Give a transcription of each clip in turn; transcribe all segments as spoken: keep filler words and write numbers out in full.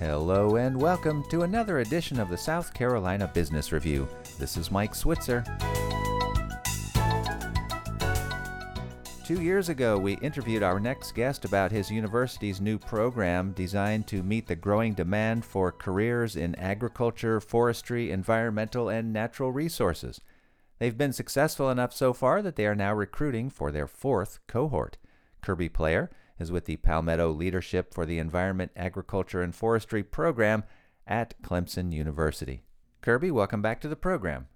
Hello and welcome to another edition of the South Carolina Business Review. This is Mike Switzer. Two years ago, we interviewed our next guest about his university's new program designed to meet the growing demand for careers in agriculture, forestry, environmental, and natural resources. They've been successful enough so far that they are now recruiting for their fourth cohort. Kirby Player is with the Palmetto Leadership for the Environment, Agriculture, and Forestry program at Clemson University. Kirby, welcome back to the program.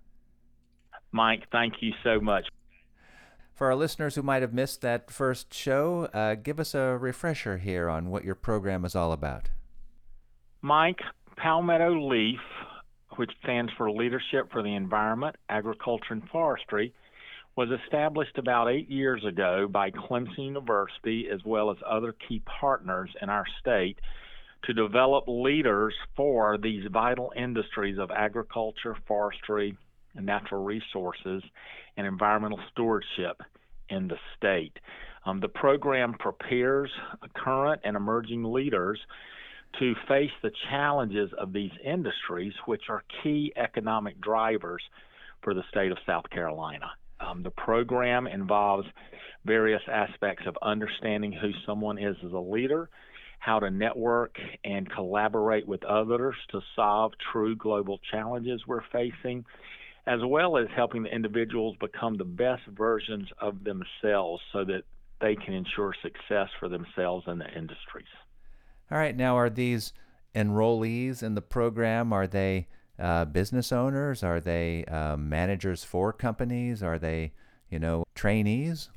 Mike, thank you so much. For our listeners who might have missed that first show, uh, give us a refresher here on what your program is all about. Mike, Palmetto LEAF, which stands for Leadership for the Environment, Agriculture, and Forestry, was established about eight years ago by Clemson University as well as other key partners in our state to develop leaders for these vital industries of agriculture, forestry, and natural resources and environmental stewardship in the state. Um, the program prepares current and emerging leaders to face the challenges of these industries, which are key economic drivers for the state of South Carolina. Um, the program involves various aspects of understanding who someone is as a leader, how to network and collaborate with others to solve true global challenges we're facing, as well as helping the individuals become the best versions of themselves so that they can ensure success for themselves and the industries. All right, now are these enrollees in the program, are they Uh, business owners? Are they uh, managers for companies? Are they, you know, trainees?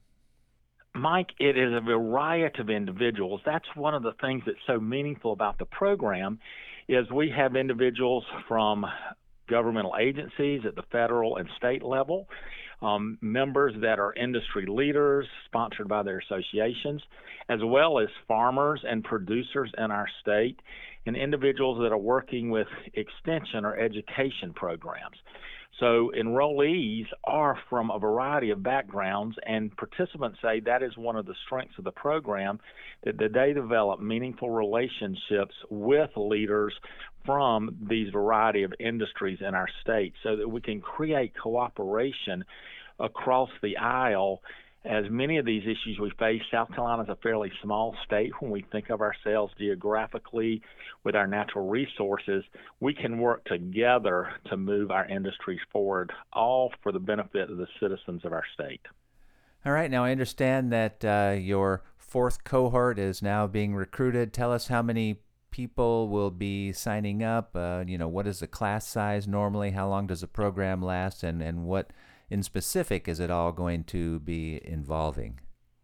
Mike, it is a variety of individuals. That's one of the things that's so meaningful about the program is we have individuals from governmental agencies at the federal and state level, um, members that are industry leaders sponsored by their associations, as well as farmers and producers in our state, and individuals that are working with extension or education programs. So enrollees are from a variety of backgrounds, and participants say that is one of the strengths of the program, that they develop meaningful relationships with leaders from these variety of industries in our state so that we can create cooperation across the aisle. As many of these issues we face, South Carolina is a fairly small state. When we think of ourselves geographically with our natural resources, we can work together to move our industries forward, all for the benefit of the citizens of our state. All right, now I understand that uh, your fourth cohort is now being recruited. Tell us how many people will be signing up. Uh, you know, what is the class size normally? How long does the program last? And, and what in specific is it all going to be involving?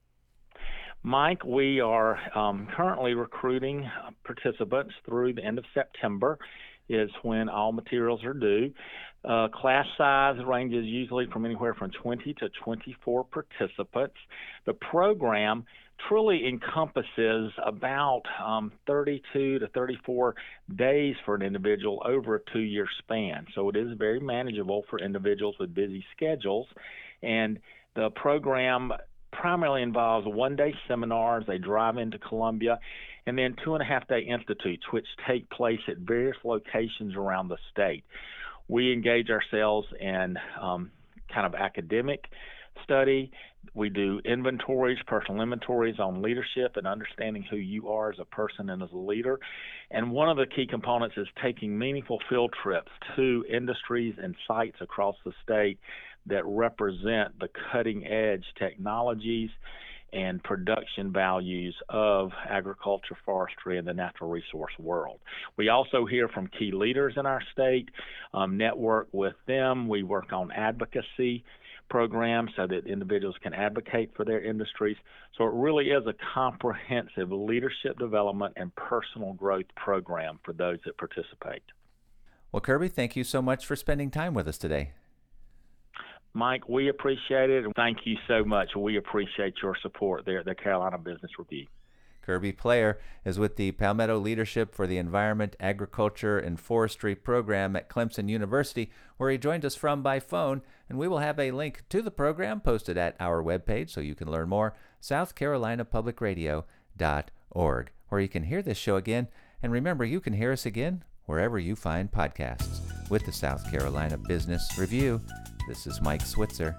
Mike, we are um, currently recruiting participants through the end of September is when all materials are due. Uh, class size ranges usually from anywhere from twenty to twenty-four participants. The program truly encompasses about um, thirty-two to thirty-four days for an individual over a two-year span. So it is very manageable for individuals with busy schedules. And the program primarily involves one-day seminars. They drive into Columbia, and then two-and-a-half-day institutes, which take place at various locations around the state. We engage ourselves in um, kind of academic study. We do inventories, personal inventories on leadership and understanding who you are as a person and as a leader. And one of the key components is taking meaningful field trips to industries and sites across the state that represent the cutting edge technologies and production values of agriculture, forestry, and the natural resource world. We also hear from key leaders in our state, um, network with them. We work on advocacy programs so that individuals can advocate for their industries. So it really is a comprehensive leadership development and personal growth program for those that participate. Well, Kirby, thank you so much for spending time with us today. Mike, we appreciate it, and thank you so much. We appreciate your support there at the Carolina Business Review. Kirby Player is with the Palmetto Leadership for the Environment, Agriculture, and Forestry program at Clemson University, where he joined us from by phone, and we will have a link to the program posted at our webpage so you can learn more, south carolina public radio dot org, where you can hear this show again And remember, you can hear us again wherever you find podcasts. With the South Carolina Business Review, this is Mike Switzer.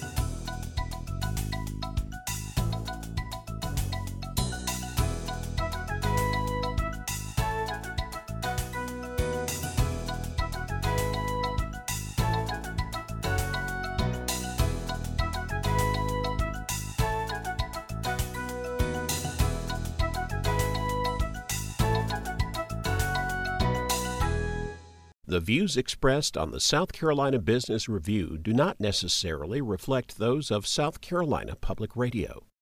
The views expressed on the South Carolina Business Review do not necessarily reflect those of South Carolina Public Radio.